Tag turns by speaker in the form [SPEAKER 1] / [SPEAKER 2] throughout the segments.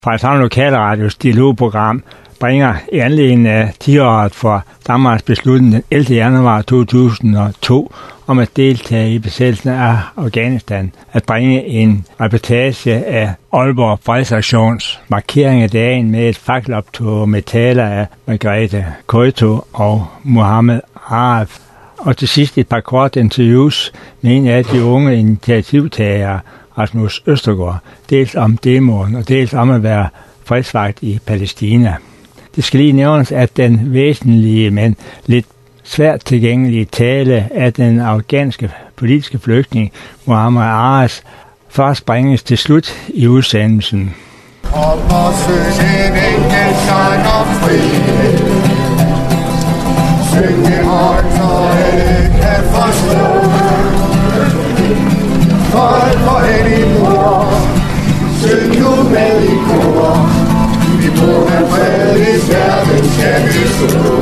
[SPEAKER 1] fra et samme lokalradios dialogprogram bringer i anledning af 10-året for Danmarks beslutning den 11. januar 2002 om at deltage i besættelsen af Afghanistan, at bringe en reportage af Aalborg Fredsaktions markering af dagen med et fakkeloptog med taler af Margrethe Koito og Mohammed Arif. Og til sidst et par korte interviews med en af de unge initiativtagere, Rasmus Østergaard, dels om demoen og dels om at være fredsvagt i Palæstina. Det skal lige nævnes, at den væsentlige, men lidt svært tilgængelige tale af den afghanske politiske flygtning Mohammed Arif først bringes til slut i udsendelsen.
[SPEAKER 2] Vi må have fred, hvis verden skal bestå.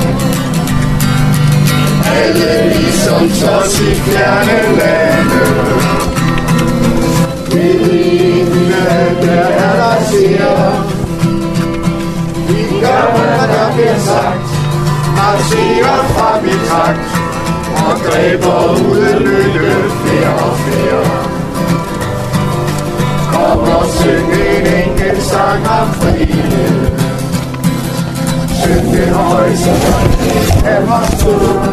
[SPEAKER 2] Alle vi som slås i fjerne lande, vi lignende, der siger. Vi gør, hvad der bliver sagt, marcherer frem i takt, og græber uden lykke flere og flere. Kom og syng en enkelt sang om frihed. Syng den højt, så det er vores tro.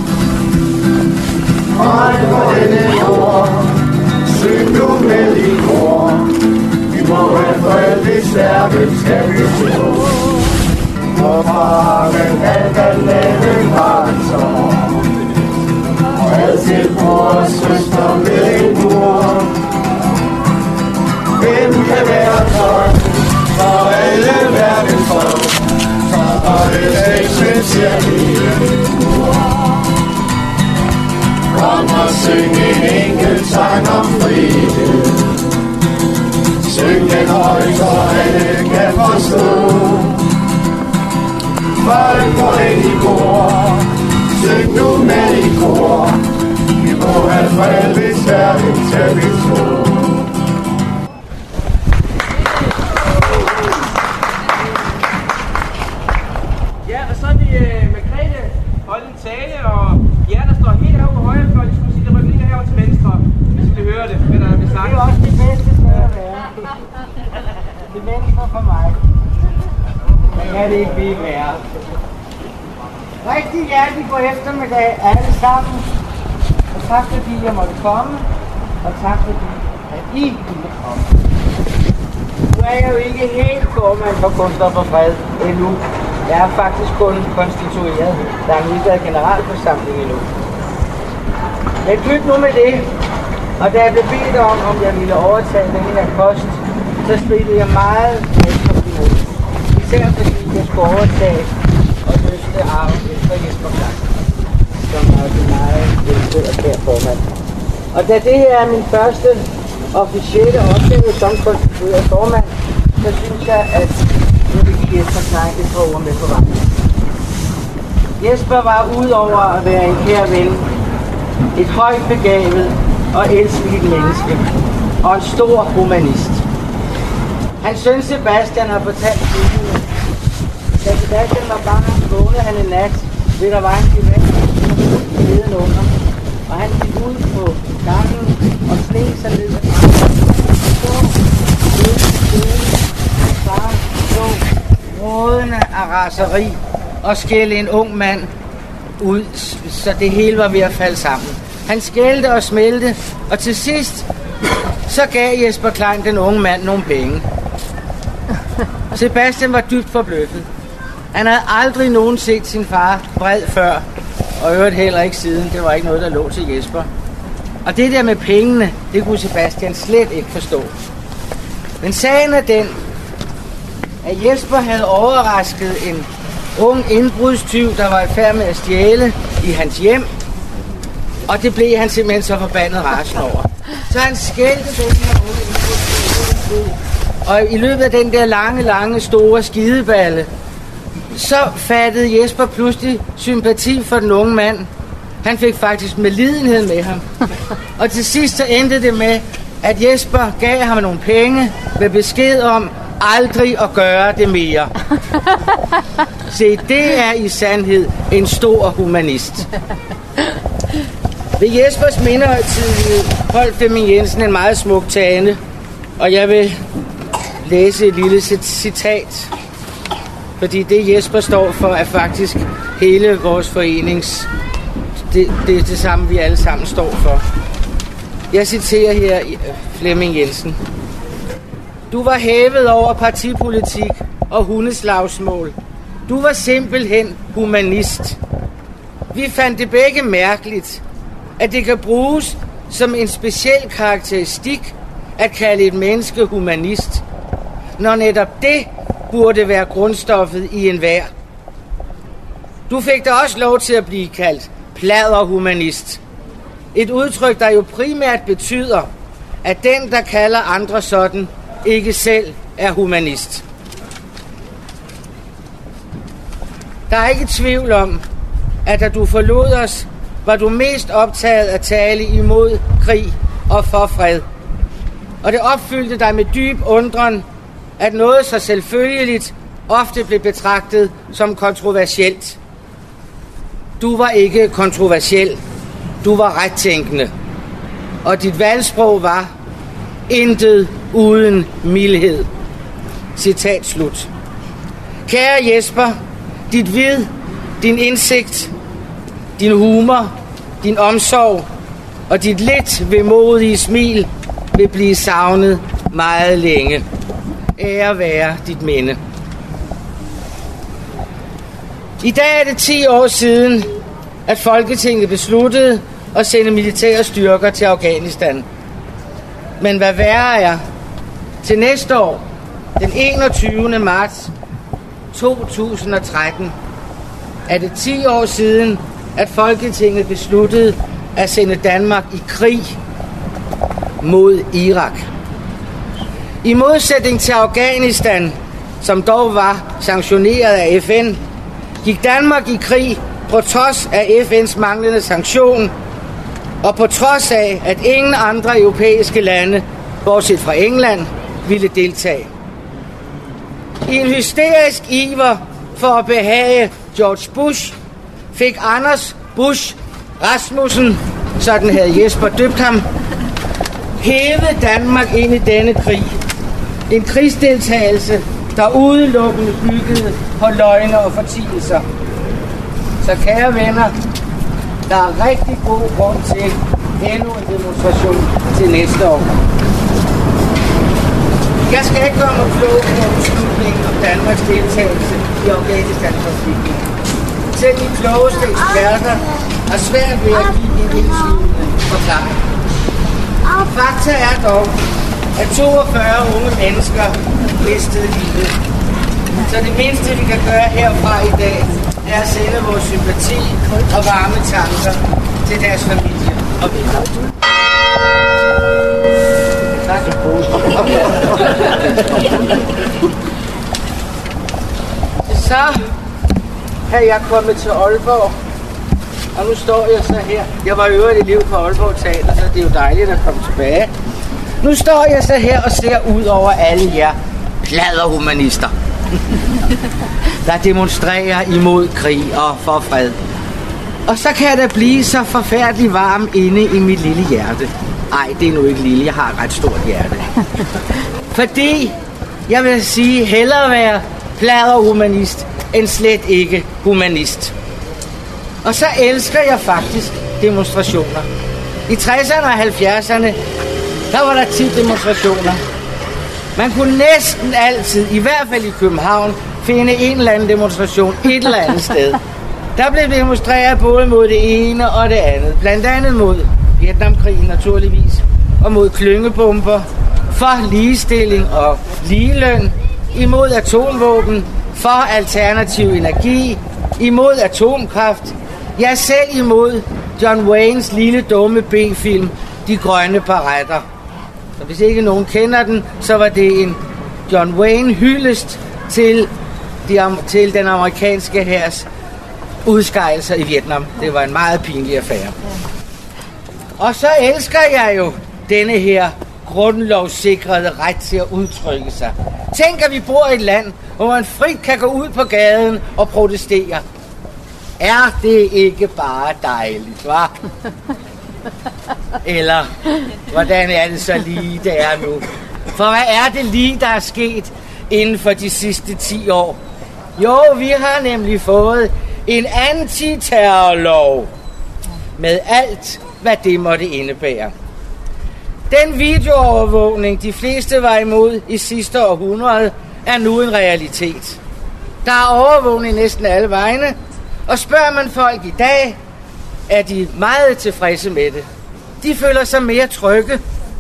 [SPEAKER 2] Høj på denne jord, syng nu med i kor. Vi må have fred, hvis verden skal bestå. Og farven kan lave grænser, og altid vores søster med en mor. Hvem kan være tøj for alle verdens folk, for alle seksens kom og syng en enkelt sang om frihed. Syng den højt, så alle kan forstå. Folk på den i kor, syng nu med i kor. Vi må have fred, hvis verden skal bestå.
[SPEAKER 3] Og jer, der står helt herovre på højre fløj, skulle sige, der rykker lige herovre til venstre, hvis vi vil høre det, hvad der vil sagt.
[SPEAKER 4] Det er også det bedste sted at være. Det venstre for mig. Men kan det ikke blive værre. Rigtig hjertelig god eftermiddag alle sammen. Og tak fordi jeg måtte komme. Og tak fordi at I ville komme. Nu er jeg jo ikke helt formand for Kunstner for Fred endnu. Jeg er faktisk kun konstitueret. Der er lige været generalforsamling endnu. Men pyt nu med det. Og da jeg blev bedt om jeg ville overtage den her post, så spillede jeg meget imod. Især fordi jeg skulle overtage og løfte arven efter Jesper Klein, som er en meget elsket og kær formand. Og da det her er min første officielle opgave som konstitueret formand, så synes jeg, at nu vil give Jesper Klein et par ord med på vejen. Jesper var udover at være en kær ven, et højt begavet og elskeligt menneske, og en stor humanist. Hans søn Sebastian har fortalt tidligere. Da Sebastian var barn, vågnede han en nat ved der var en gevær nedenunder, og han gik ud på gangen og slæg sig ned ad far stod rådende af raseri og skældte en ung mand ud, så det hele var ved at falde sammen. Han skældte og smelte, og til sidst så gav Jesper Klein den unge mand nogle penge. Sebastian var dybt forbløffet. Han havde aldrig nogen set sin far vred før, og øvrigt heller ikke siden. Det var ikke noget, der lå til Jesper. Og det der med pengene, det kunne Sebastian slet ikke forstå. Men sagen er den, at Jesper havde overrasket en ung indbrudstyv, der var i færd med at stjæle i hans hjem. Og det blev han simpelthen så forbandet rasende over. Så han skældte den her unge indbrudstyv. Og i løbet af den der lange, store skideballe, så fattede Jesper pludselig sympati for den unge mand. Han fik faktisk medlidenhed med ham. Og til sidst så endte det med, at Jesper gav ham nogle penge med besked om, aldrig at gøre det mere. Se, det er i sandhed en stor humanist. Ved Jespers mindehøjtidelighed holdt Flemming Jensen en meget smuk tale, og jeg vil læse et lille citat, fordi det Jesper står for er faktisk hele vores forenings, det er det samme vi alle sammen står for. Jeg citerer her Flemming Jensen. Du var hævet over partipolitik og hundeslagsmål. Du var simpelthen humanist. Vi fandt det begge mærkeligt, at det kan bruges som en speciel karakteristik at kalde et menneske humanist, når netop det burde være grundstoffet i enhver. Du fik da også lov til at blive kaldt pladderhumanist. Et udtryk, der jo primært betyder, at den, der kalder andre sådan, ikke selv er humanist. Der er ikke tvivl om, at da du forlod os, var du mest optaget at tale imod krig og for fred. Og det opfyldte dig med dyb undren, at noget så selvfølgeligt ofte blev betragtet som kontroversielt. Du var ikke kontroversiel. Du var rettænkende. Og dit valgsprog var intet uden mildhed. Citat slut. Kære Jesper, dit vid, din indsigt, din humor, din omsorg og dit lidt vemodige smil vil blive savnet meget længe. Ære være dit minde. I dag er det 10 år siden, at Folketinget besluttede at sende militære styrker til Afghanistan. Men hvad værre er, til næste år, den 21. marts 2013, er det 10 år siden, at Folketinget besluttede at sende Danmark i krig mod Irak. I modsætning til Afghanistan, som dog var sanktioneret af FN, gik Danmark i krig på trods af FN's manglende sanktion, og på trods af, at ingen andre europæiske lande, bortset fra England, ville deltage. I en hysterisk iver for at behage George Bush, fik Anders Bush Rasmussen, sådan havde Jesper døbt ham, hævet Danmark ind i denne krig. En krigsdeltagelse, der udelukkende byggede på løgne og fortielser. Så kære venner, der er rigtig god grund til endnu en demonstration til næste år. Jeg skal ikke komme og klog på beslutningen om Danmarks deltagelse i Afghanistan-konflikten. Selv de klogeste eksperter har svært ved at give en indslutende forklaring. Fakta er dog, at 42 unge mennesker mistede livet. Så det mindste, vi kan gøre herfra i dag, er at sende vores sympati og varme tanker til deres familie og venner. Så er jeg kommet til Aalborg, og nu står jeg så her. Jeg var øvrigt elev på Aalborg Teater, så det er jo dejligt at komme tilbage. Nu står jeg så her og ser ud over alle jer pladderhumanister, der demonstrerer imod krig og for fred. Og så kan det blive så forfærdeligt varm inde i mit lille hjerte. Ej, det er nu ikke lille, jeg har et ret stort hjerte. Fordi jeg vil sige, hellere være pladderhumanist end slet ikke humanist. Og så elsker jeg faktisk demonstrationer. I 60'erne og 70'erne, der var der 10 demonstrationer. Man kunne næsten altid, i hvert fald i København, finde en eller anden demonstration et eller andet sted. Der blev demonstreret både mod det ene og det andet. Blandt andet mod Vietnamkrigen naturligvis, og mod klyngebomber, for ligestilling og ligeløn, imod atomvåben, for alternativ energi, imod atomkraft, ja selv imod John Waynes lille dumme B-film, De Grønne Baretter. Så hvis ikke nogen kender den, så var det en John Wayne hyldest til den amerikanske hærs udskejelser i Vietnam. Det var en meget pinlig affære. Og så elsker jeg jo denne her grundlovssikrede ret til at udtrykke sig, Tænk, at vi bor i et land, hvor man frit kan gå ud på gaden og protestere. Er det ikke bare dejligt, hva'? Eller, hvordan er det så lige, det er nu? For hvad er det lige, der er sket inden for de sidste 10 år? Jo, vi har nemlig fået en antiterrorlov. Med alt, hvad det måtte indebære. Den videoovervågning, de fleste var imod i sidste århundrede, er nu en realitet. Der er overvågning næsten alle vegne, og spørger man folk i dag, er de meget tilfredse med det. De føler sig mere trygge.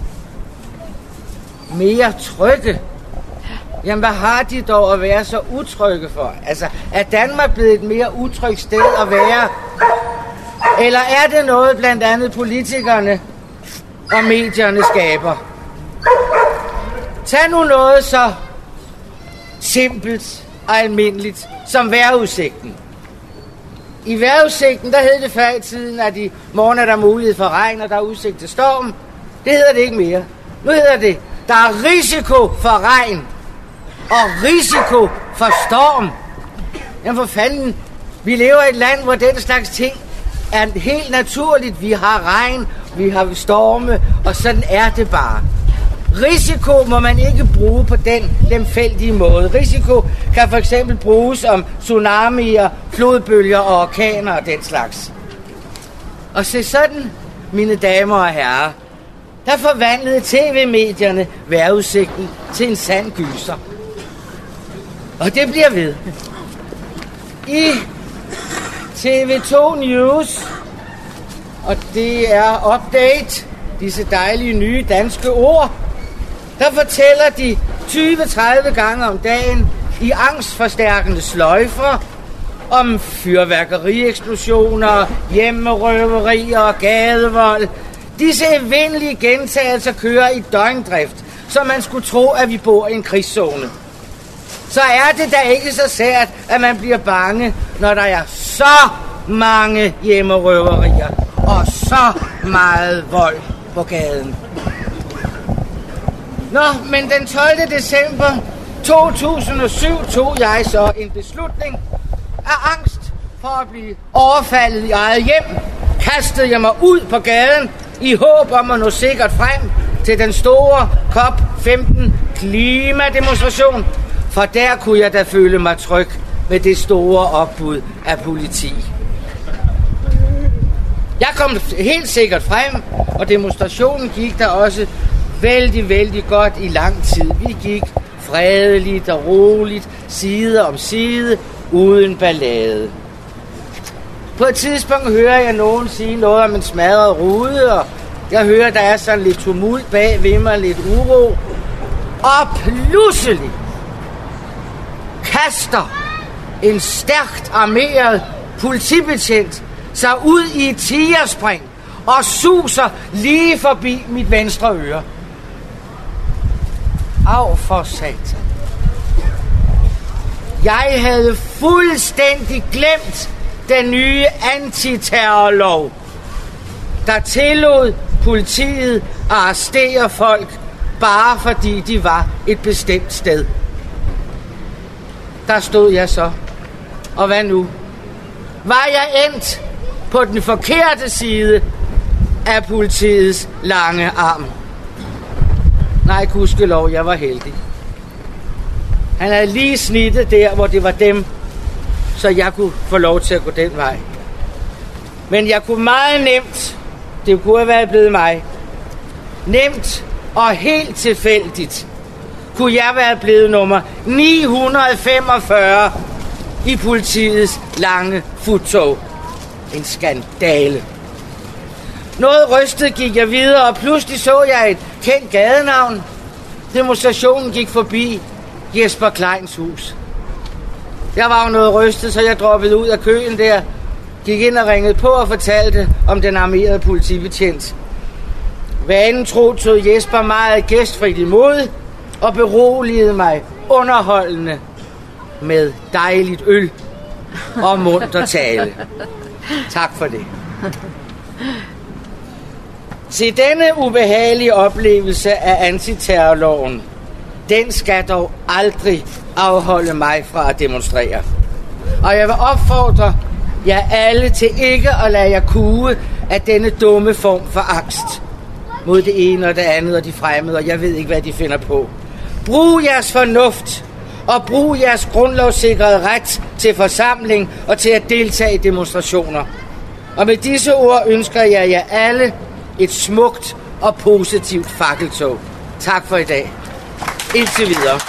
[SPEAKER 4] Mere trygge? Jamen, hvad har de dog at være så utrygge for? Altså, er Danmark blevet et mere utrygt sted at være? Eller er det noget, blandt andet politikerne og medierne skaber? Tag nu noget så simpelt og almindeligt som vejrudsigten. I vejrudsigten, der hed det før i tiden, at i morgen er der mulighed for regn, og der er udsigt til storm. Det hedder det ikke mere. Nu hedder det, der er risiko for regn og risiko for storm. Jamen for fanden, vi lever i et land, hvor den slags ting er helt naturligt. Vi har regn, vi har storme, og sådan er det bare. Risiko må man ikke bruge på den lemfældige måde. Risiko kan for eksempel bruges om tsunamier, flodbølger og orkaner og den slags. Og se sådan, mine damer og herrer, der forvandlede tv-medierne vejrudsigten til en sand gyser. Og det bliver ved. I TV2 News, og det er Update, disse dejlige nye danske ord, der fortæller de 20-30 gange om dagen i angstforstærkende sløjfer om fyrværkerieksplosioner, hjemmerøverier og gadevold. Disse evindelige gentagelser kører i døgndrift, så man skulle tro, at vi bor i en krigszone. Så er det da ikke så sært, at man bliver bange, når der er så mange hjemmerøverier og så meget vold på gaden. Nå, men den 12. december 2007 tog jeg så en beslutning. Af angst for at blive overfaldet i eget hjem, kastede jeg mig ud på gaden i håb om at nå sikkert frem til den store COP15 klimademonstration. For der kunne jeg da føle mig tryg med det store opbud af politi. Jeg kom helt sikkert frem, og demonstrationen gik der også vældig, vældig godt i lang tid. Vi gik fredeligt og roligt, side om side, uden ballade. På et tidspunkt hører jeg nogen sige noget om en smadret rude, og jeg hører, der er sådan lidt tumult bag ved mig, lidt uro. Og pludselig kaster en stærkt armeret politibetjent sig ud i et tigerspring og suser lige forbi mit venstre øre. Au for satan. Jeg havde fuldstændig glemt den nye antiterrorlov, der tillod politiet at arrestere folk, bare fordi de var et bestemt sted. Der stod jeg så. Og hvad nu? Var jeg endt på den forkerte side af politiets lange arm? Nej, gudskelov, jeg var heldig. Han havde lige snittet der, hvor det var dem, så jeg kunne få lov til at gå den vej. Men jeg kunne meget nemt, det kunne have været blevet mig, nemt og helt tilfældigt, kunne jeg være blevet nummer 945 i politiets lange futtog. En skandale. Noget rystet gik jeg videre, og pludselig så jeg et kendt gadenavn. Demonstrationen gik forbi Jesper Kleins hus. Jeg var jo noget rystet, så jeg droppede ud af køen der, gik ind og ringede på og fortalte om den armerede politibetjent. Vanen tro tog Jesper meget gæstfrit imod og beroligede mig underholdende med dejligt øl og munter tale. Tak for det. Til denne ubehagelige oplevelse af antiterrorloven den skal dog aldrig afholde mig fra at demonstrere. Og jeg vil opfordre jer alle til ikke at lade jer kue af denne dumme form for angst mod det ene og det andet og de fremmede, og jeg ved ikke, hvad de finder på. Brug jeres fornuft, og brug jeres grundlovssikrede ret til forsamling og til at deltage i demonstrationer. Og med disse ord ønsker jeg jer alle et smukt og positivt fakkeltog. Tak for i dag. Indtil videre.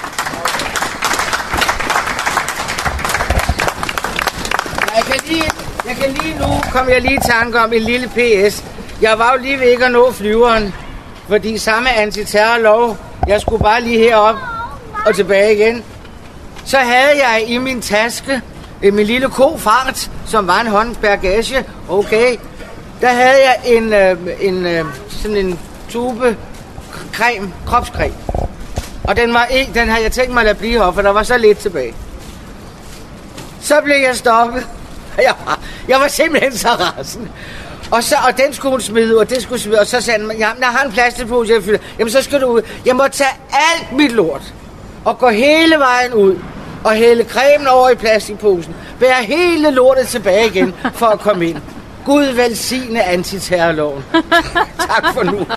[SPEAKER 4] Jeg kan lige nu komme jeg lige i tanke om en lille PS. Jeg var jo lige ved ikke at nå flyveren, fordi samme antiterrorlov, jeg skulle bare lige herop og tilbage igen. Så havde jeg i min taske min lille kofart, som var en håndbagage. Okay. Der havde jeg sådan en tube creme, kropscreme. Og den havde jeg tænkt mig at lade blive her, for der var så lidt tilbage. Så blev jeg stoppet. Jeg var simpelthen så rasende. Og den skulle hun smide ud, og det skulle smide, og så sagde han, jeg har en plastikpose, jeg fylder. Jamen så skal du ud. Jeg må tage alt mit lort og gå hele vejen ud og hælde cremen over i plastikposen. Bære hele lortet tilbage igen for at komme ind. Gud velsigne antiterrorloven. Tak for nu.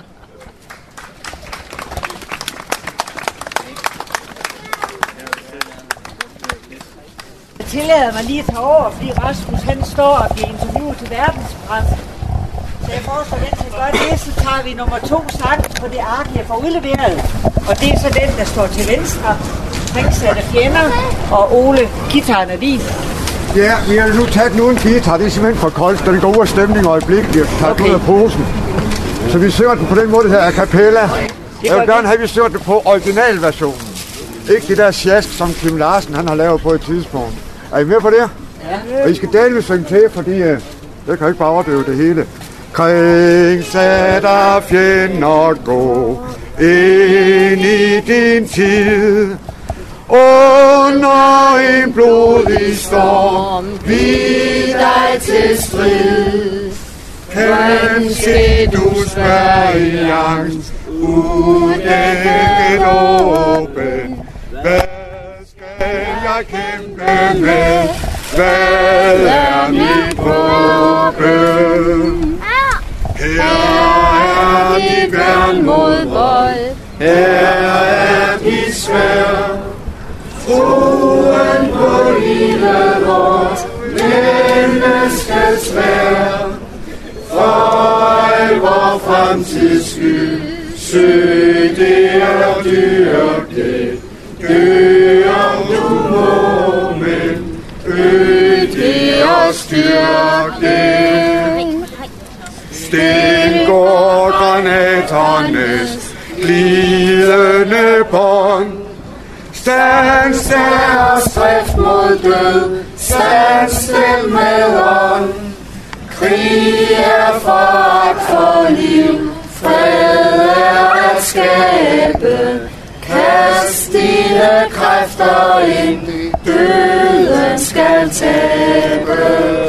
[SPEAKER 5] Jeg tillader mig lige at tage over, fordi Rasmus han står og bliver interviewet til verdenspressen. Så jeg foreslår, at den skal gøre det, så tager vi nummer 2 sang på det ark, jeg får udleveret. Og det er så den, der står til venstre. Ringsatte fjender, og Ole, guitaren er din.
[SPEAKER 6] Ja, vi har nu taget nu en guitar, det er simpelthen for koldt, og det går ud af stemning øjeblikket, vi har taget ud af posen. Så vi synger den på den måde, det her a cappella. Jeg vil gerne have, at vi synger den på originalversionen. Ikke det der sjask, som Kim Larsen han har lavet på et tidspunkt. Er I med på det? Ja. Og I skal delvis synge til, fordi jeg kan ikke bare overdøve det hele. Kringsatte fjender gå ind i din tid. Under en blodig storm, vi dig til strid. Kanskje du spørger i angst, udækket åben. Hvad skal jeg kæmpe med? Hvad er mit våben? Her er dit værn mod vold. Her er dit sværd. Troen på livet vort, menneskets sværd. For al vor fremtids skyld, søg det og dyrk det. Dø om du må, men øg det og styrk det. Stengård granaternes glidende bånd. Stands deres stræft mod død, stands dem med ånd. Krig er foragt for liv, fred er at skabe. Kast dine kræfter ind, døden skal tabe.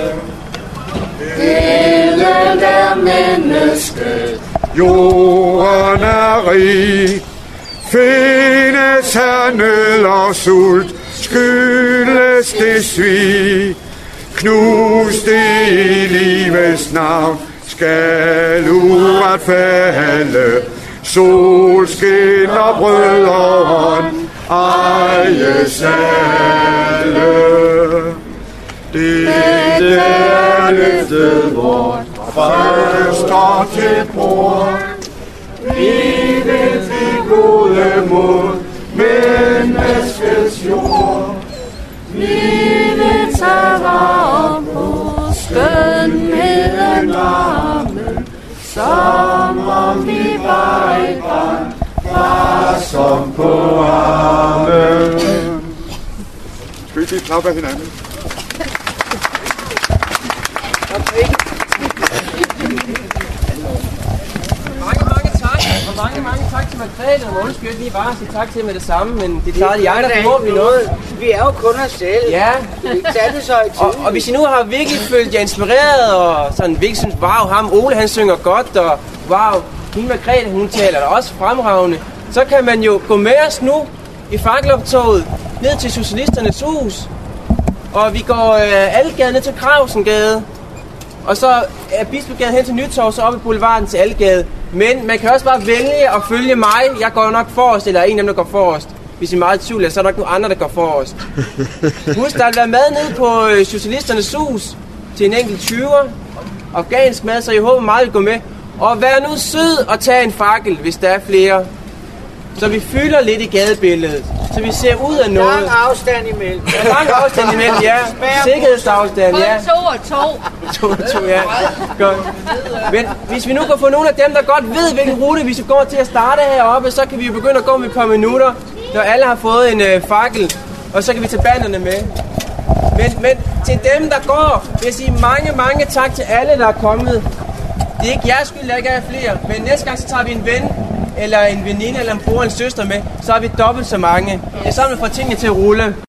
[SPEAKER 6] Delen er mennesket, jorden er rig. Findes her nød og sult, skyldes det svig. Knus det i livets navn, skal uret falde. Solskin og brød og hånd, ejes alle. Dette er løftet vort, først til bord. Vi vil til gode mod menneskets jord. Vi vil tage vare på skønheden varme, som om vi var et barn, far som på armen. Skal vi lige klappe af hinanden?
[SPEAKER 3] Mange tak til Margrethe, og undskyld lige bare sige tak til med det samme, men det klarede jeg, der får vi noget.
[SPEAKER 4] Vi er jo kun os selv.
[SPEAKER 3] Ja.
[SPEAKER 4] Vi tager det så i tid.
[SPEAKER 3] Og hvis I nu har virkelig følt jer inspireret, og sådan virkelig synes, wow, ham Ole han synger godt, og wow, hende Margrethe hun taler da også fremragende, så kan man jo gå med os nu i fakkeloptoget ned til Socialisternes Hus. Og vi går Algade ned til Kragsengade. Og så er Bispegade hen til Nytorv, så op i boulevarden til Algade. Men man kan også bare vælge at følge mig. Jeg går nok forrest, eller en af dem, der går forrest. Hvis I er meget i tvivl, så er der nok nogle andre, der går forrest. Husk, der vil være mad nede på Socialisternes Hus til en enkelt 20'er. Afghansk mad, så jeg håber meget, vil gå med. Og vær nu sød og tage en fakkel, hvis der er flere. Så vi fylder lidt i gadebilledet. Så vi ser ud af noget.
[SPEAKER 4] Lang afstand imellem.
[SPEAKER 3] Ja, lang afstand imellem, ja. Sikkerhedsafstand, ja.
[SPEAKER 7] 2 og 2.
[SPEAKER 3] 2 ja. Godt. Men hvis vi nu kan få nogle af dem, der godt ved, hvilken rute vi skal gå til at starte heroppe, så kan vi jo begynde at gå med et par minutter, når alle har fået en fakkel. Og så kan vi tage banderne med. Men til dem, der går, vil jeg sige mange tak til alle, der er kommet. Det er ikke jeres skyld, der ikke er flere. Men næste gang, så tager vi en ven, eller en veninde, eller en bror, eller en søster med. Så har vi dobbelt så mange. Det er sådan, vi får tingene til at rulle.